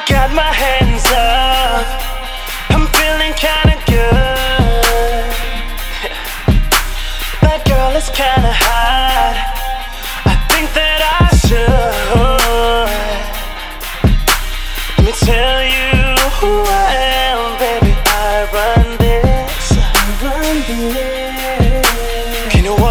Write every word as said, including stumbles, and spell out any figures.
got my hands up, I'm feeling kinda good. That girl is kinda hot, I think that I should. Let me tell you who I am, baby. I run this, I run this. You know what?